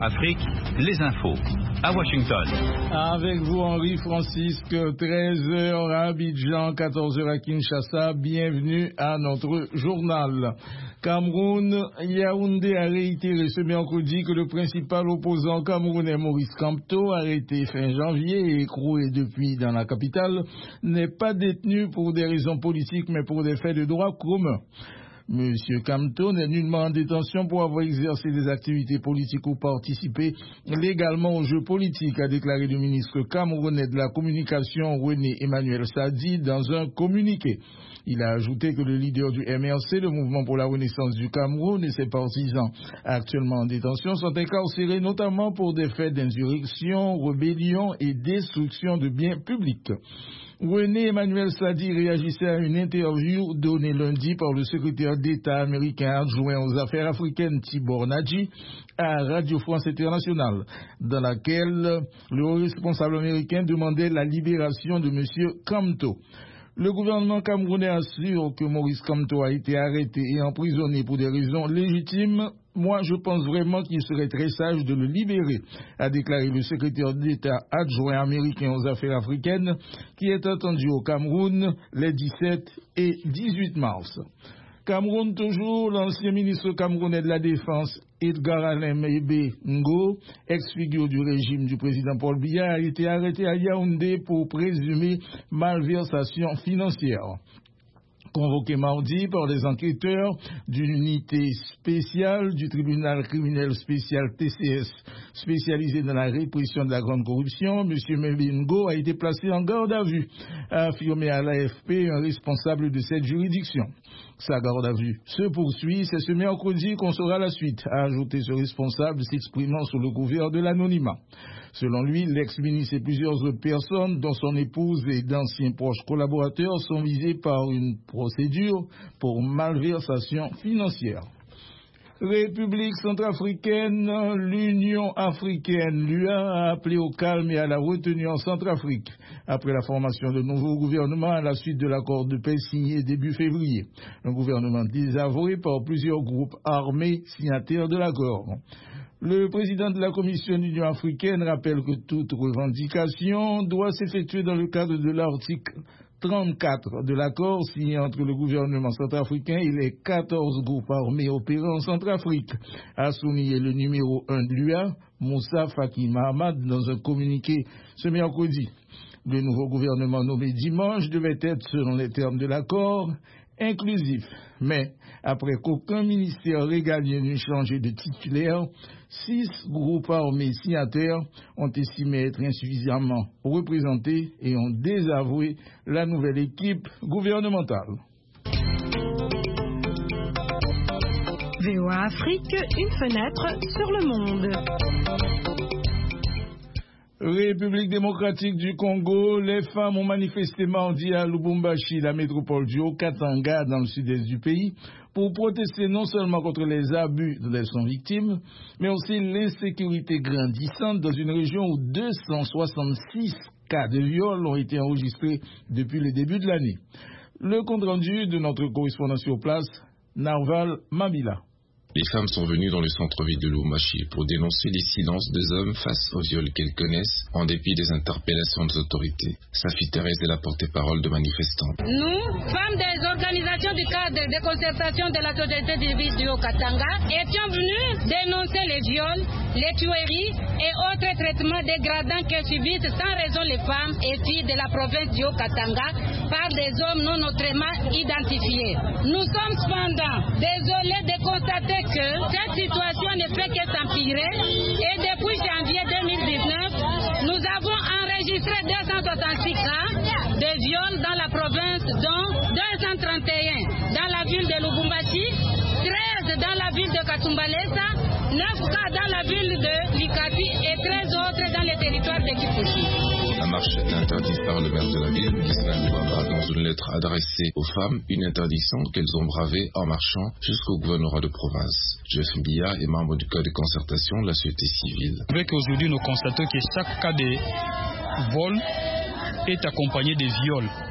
Afrique, les infos, à Washington. Avec vous, Henri Francisque, 13h à Abidjan, 14h à Kinshasa. Bienvenue à notre journal. Cameroun, Yaoundé a réitéré ce mercredi que le principal opposant camerounais Maurice Kamto, arrêté fin janvier et écroué depuis dans la capitale, n'est pas détenu pour des raisons politiques mais pour des faits de droit commun. Monsieur Kamto n'est nullement en détention pour avoir exercé des activités politiques ou participé légalement aux jeux politiques, a déclaré le ministre camerounais de la communication René Emmanuel Sadi dans un communiqué. Il a ajouté que le leader du MRC, le Mouvement pour la Renaissance du Cameroun, et ses partisans actuellement en détention sont incarcérés notamment pour des faits d'insurrection, rébellion et destruction de biens publics. René Emmanuel Sadi réagissait à une interview donnée lundi par le secrétaire d'État américain adjoint aux affaires africaines Tibor Nadji à Radio France Internationale, dans laquelle le haut responsable américain demandait la libération de M. Kamto. Le gouvernement camerounais assure que Maurice Kamto a été arrêté et emprisonné pour des raisons légitimes. Moi, je pense vraiment qu'il serait très sage de le libérer, a déclaré le secrétaire d'État adjoint américain aux affaires africaines, qui est attendu au Cameroun les 17 et 18 mars. Cameroun toujours, l'ancien ministre camerounais de la Défense, Edgar Alain Meibe Ngo, ex-figure du régime du président Paul Biya, a été arrêté à Yaoundé pour présumée malversation financière. Convoqué mardi par les enquêteurs d'une unité spéciale du tribunal criminel spécial TCS spécialisé dans la répression de la grande corruption, M. Mbingo a été placé en garde à vue, a affirmé à l'AFP un responsable de cette juridiction. Sa garde à vue se poursuit, c'est ce mercredi qu'on saura la suite, a ajouté ce responsable s'exprimant sous le couvert de l'anonymat. Selon lui, l'ex-ministre et plusieurs autres personnes, dont son épouse et d'anciens proches collaborateurs, sont visés par une procédure pour malversation financière. République centrafricaine, l'Union africaine, l'UA, a appelé au calme et à la retenue en Centrafrique, après la formation de nouveaux gouvernements à la suite de l'accord de paix signé début février. Un gouvernement désavoué par plusieurs groupes armés signataires de l'accord. Le président de la Commission de l'Union africaine rappelle que toute revendication doit s'effectuer dans le cadre de l'article 34 de l'accord signé entre le gouvernement centrafricain et les 14 groupes armés opérant en Centrafrique, a souligné le numéro 1 de l'UA, Moussa Faki Mahamad, dans un communiqué ce mercredi. Le nouveau gouvernement nommé dimanche devait être, selon les termes de l'accord, inclusif. Mais, après qu'aucun ministère régalien n'ait changé de titulaire, 6 groupes armés signataires ont estimé être insuffisamment représentés et ont désavoué la nouvelle équipe gouvernementale. VOA Afrique, une fenêtre sur le monde. République démocratique du Congo, les femmes ont manifesté mardi à Lubumbashi, la métropole du Haut-Katanga, dans le sud-est du pays, pour protester non seulement contre les abus dont elles sont victimes, mais aussi l'insécurité grandissante dans une région où 266 cas de viol ont été enregistrés depuis le début de l'année. Le compte-rendu de notre correspondant sur place, Narval Mabila. Les femmes sont venues dans le centre-ville de Lubumbashi pour dénoncer les silences des hommes face aux viols qu'elles connaissent, en dépit des interpellations des autorités. Safi Thérèse est la porte-parole de manifestantes. Nous, femmes des organisations du cadre de concertation de la société civile du Haut-Katanga, étions venues dénoncer les viols, les tueries et autres traitements dégradants que subissent sans raison les femmes et filles de la province du Haut-Katanga par des hommes non autrement identifiés. Nous sommes cependant désolés de constater que cette situation ne fait que s'empirer et depuis janvier 2019, nous avons enregistré 266 cas de viols dans la province, dont 231 dans la ville de Lubumbashi, 13 dans la ville de Kasumbalesa, 9 cas dans la ville de Likati et 13 autres dans les territoires de Kipushi. La marche est interdite par le maire de la ville, Gisèle Luamba, dans une lettre adressée aux femmes, une interdiction qu'elles ont bravée en marchant jusqu'au gouvernorat de province. Jeff Mbia est membre du cadre de concertation de la société civile. Avec aujourd'hui, nous constatons que chaque cas de vol est accompagné de viols.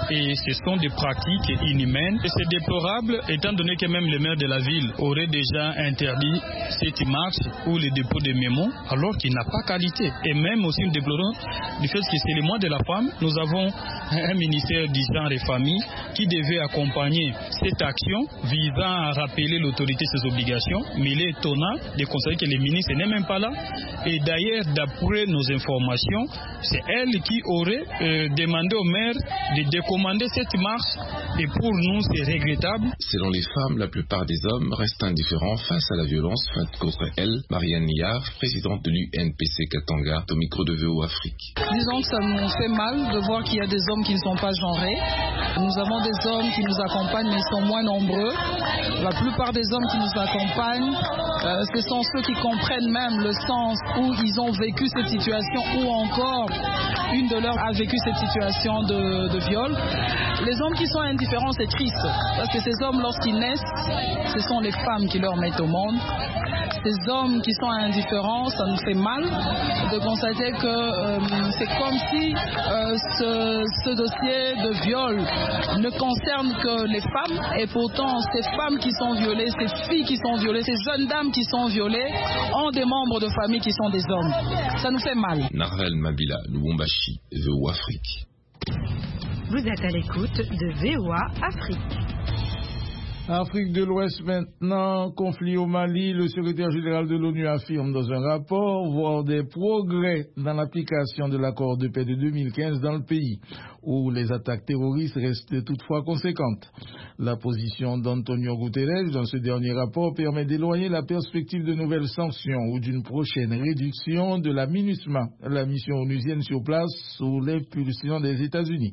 Et ce sont des pratiques inhumaines. Et c'est déplorable étant donné que même le maire de la ville aurait déjà interdit cette marche ou le dépôt de mémos alors qu'il n'a pas qualité. Et même aussi nous déplorons du fait que c'est le mois de la femme. Nous avons un ministère du genre et famille qui devait accompagner cette action visant à rappeler l'autorité de ses obligations. Mais il est étonnant de constater que le ministre n'est même pas là. Et d'ailleurs, d'après nos informations, c'est elle qui aurait demandé au maire de décommander cette marche. Et pour nous, c'est regrettable. Selon les femmes, la plupart des hommes restent indifférents face à la violence faite contre elles. Marianne Niard, présidente de l'UNPC Katanga, au micro de VO Afrique. Disons que ça nous fait mal de voir qu'il y a des hommes qui ne sont pas genrés. Nous avons des hommes qui nous accompagnent, mais ils sont moins nombreux. La plupart des hommes qui nous accompagnent, ce sont ceux qui comprennent même le sens où ils ont vécu cette situation, ou encore une de leurs a vécu cette situation de viol. Les hommes qui sont indifférents, c'est triste, parce que ces hommes, lorsqu'ils naissent, ce sont les femmes qui leur mettent au monde. Ces hommes qui sont indifférents, ça nous fait mal de constater que c'est comme si ce dossier de viol ne concerne que les femmes, et pourtant ces femmes qui sont violées, ces filles qui sont violées, ces jeunes dames qui sont violées ont des membres de famille qui sont des hommes. Ça nous fait mal. Narvel Mabila, Lubumbashi, VOA Afrique. Vous êtes à l'écoute de VOA Afrique. Afrique de l'Ouest maintenant, conflit au Mali, le secrétaire général de l'ONU affirme dans un rapport voir des progrès dans l'application de l'accord de paix de 2015 dans le pays, où les attaques terroristes restent toutefois conséquentes. La position d'Antonio Guterres dans ce dernier rapport permet d'éloigner la perspective de nouvelles sanctions ou d'une prochaine réduction de la MINUSMA, la mission onusienne sur place sous l'impulsion des États-Unis.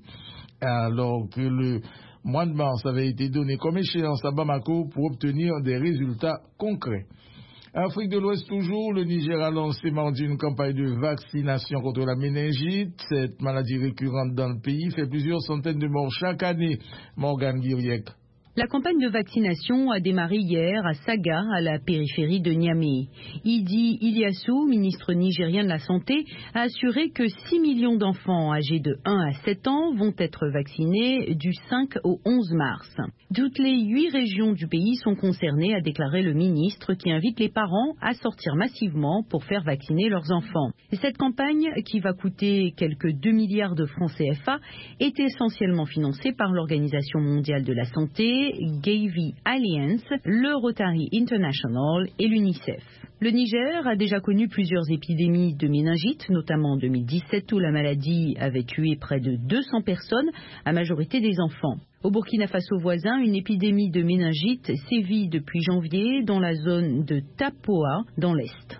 Alors que le mois de mars avait été donné comme échéance à Bamako pour obtenir des résultats concrets. Afrique de l'Ouest toujours, le Niger a lancé mardi une campagne de vaccination contre la méningite. Cette maladie récurrente dans le pays fait plusieurs centaines de morts chaque année. Morgane Guiriec. La campagne de vaccination a démarré hier à Saga, à la périphérie de Niamey. Idi Iliassou, ministre nigérien de la Santé, a assuré que 6 millions d'enfants âgés de 1 à 7 ans vont être vaccinés du 5 au 11 mars. Toutes les 8 régions du pays sont concernées, a déclaré le ministre, qui invite les parents à sortir massivement pour faire vacciner leurs enfants. Et cette campagne, qui va coûter quelques 2 milliards de francs CFA, est essentiellement financée par l'Organisation mondiale de la santé, Gavi Alliance, le Rotary International et l'UNICEF. Le Niger a déjà connu plusieurs épidémies de méningite, notamment en 2017 où la maladie avait tué près de 200 personnes, à majorité des enfants. Au Burkina Faso voisin, une épidémie de méningite sévit depuis janvier dans la zone de Tapoa, dans l'Est.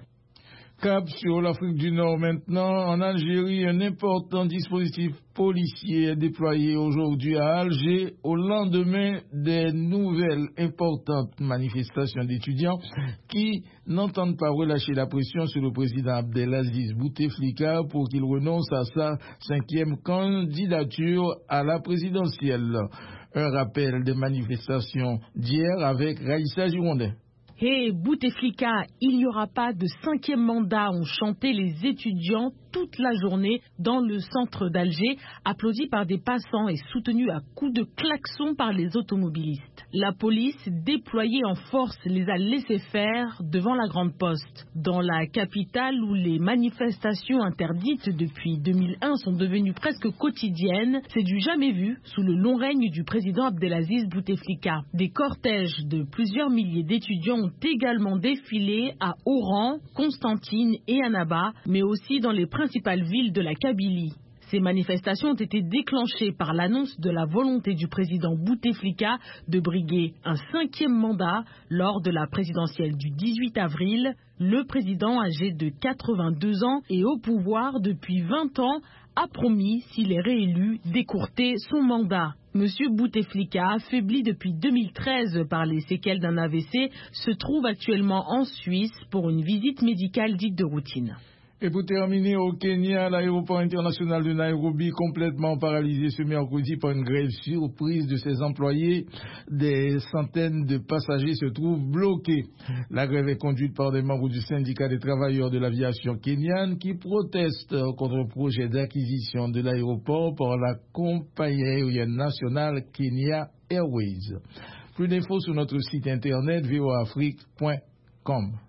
Cap sur l'Afrique du Nord maintenant. En Algérie, un important dispositif policier est déployé aujourd'hui à Alger au lendemain des nouvelles importantes manifestations d'étudiants qui n'entendent pas relâcher la pression sur le président Abdelaziz Bouteflika pour qu'il renonce à sa 5e candidature à la présidentielle. Un rappel des manifestations d'hier avec Raïssa Girondin. Et Bouteflika, il n'y aura pas de 5e mandat, ont chanté les étudiants toute la journée dans le centre d'Alger, applaudis par des passants et soutenus à coups de klaxon par les automobilistes. La police, déployée en force, les a laissés faire devant la Grande Poste. Dans la capitale où les manifestations interdites depuis 2001 sont devenues presque quotidiennes, c'est du jamais vu sous le long règne du président Abdelaziz Bouteflika. Des cortèges de plusieurs milliers d'étudiants ont également défilé à Oran, Constantine et Annaba, mais aussi dans les principales villes de la Kabylie. Ces manifestations ont été déclenchées par l'annonce de la volonté du président Bouteflika de briguer un 5e mandat lors de la présidentielle du 18 avril. Le président, âgé de 82 ans et au pouvoir depuis 20 ans, a promis, s'il est réélu, d'écourter son mandat. Monsieur Bouteflika, affaibli depuis 2013 par les séquelles d'un AVC, se trouve actuellement en Suisse pour une visite médicale dite de routine. Et pour terminer, au Kenya, l'aéroport international de Nairobi complètement paralysé ce mercredi par une grève surprise de ses employés. Des centaines de passagers se trouvent bloqués. La grève est conduite par des membres du syndicat des travailleurs de l'aviation kenyane qui protestent contre le projet d'acquisition de l'aéroport par la compagnie aérienne nationale Kenya Airways. Plus d'infos sur notre site internet voaafrique.com.